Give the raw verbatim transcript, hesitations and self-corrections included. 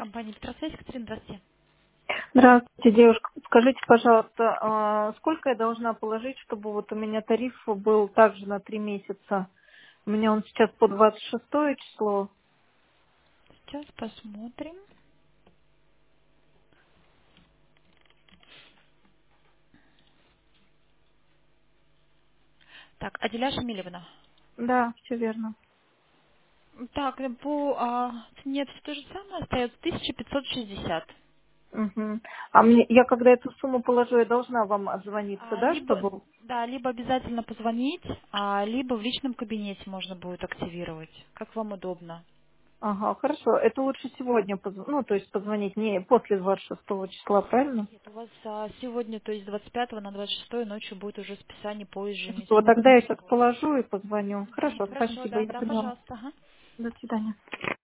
Компания Петросвязь, Екатерина, здравствуйте. Здравствуйте, девушка. Скажите, пожалуйста, а, сколько я должна положить, чтобы вот у меня тариф был также на три месяца? У меня он сейчас по двадцать шестое число. Сейчас посмотрим. Так, Аделя Шамилевна. Да, все верно. Так, э, по а, цене все то же самое, остается тысяча пятьсот шестьдесят. Мгм. А мне, я когда эту сумму положу, я должна вам отзвониться, А, да, либо, чтобы... да, либо обязательно позвонить, а, либо в личном кабинете можно будет активировать, как вам удобно. Ага, хорошо. Это лучше сегодня, позв- ну, то есть позвонить не после двадцать шестого числа, правильно? Нет, у вас а, сегодня, то есть двадцать пятого на двадцать шестое ночью будет уже списание по Вот ежемесячному тогда я сейчас платежу. положу и позвоню. Мгм. Хорошо, Хорошо, спасибо, да, я да, поняла. пожалуйста. Ага. До свидания.